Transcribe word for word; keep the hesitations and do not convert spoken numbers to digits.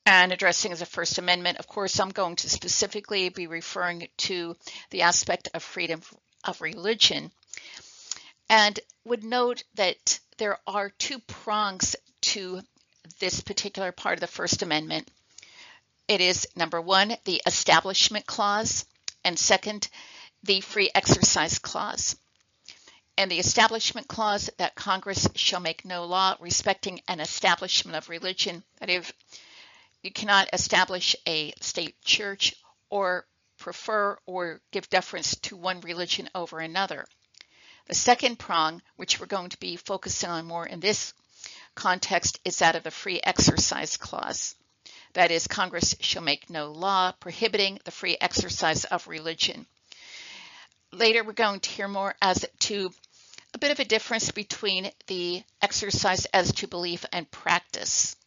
and addressing as a First Amendment. Of course, I'm going to specifically be referring to the aspect of freedom of religion, and would note that there are two prongs to this particular part of the First Amendment. It is, number one, the Establishment Clause, and second, the Free Exercise Clause. And the Establishment Clause, that Congress shall make no law respecting an establishment of religion, that if you cannot establish a state church or prefer or give deference to one religion over another. The second prong, which we're going to be focusing on more in this context, is that of the Free Exercise Clause. That is, Congress shall make no law prohibiting the free exercise of religion. Later, we're going to hear more as to a bit of a difference between the exercise as to belief and practice.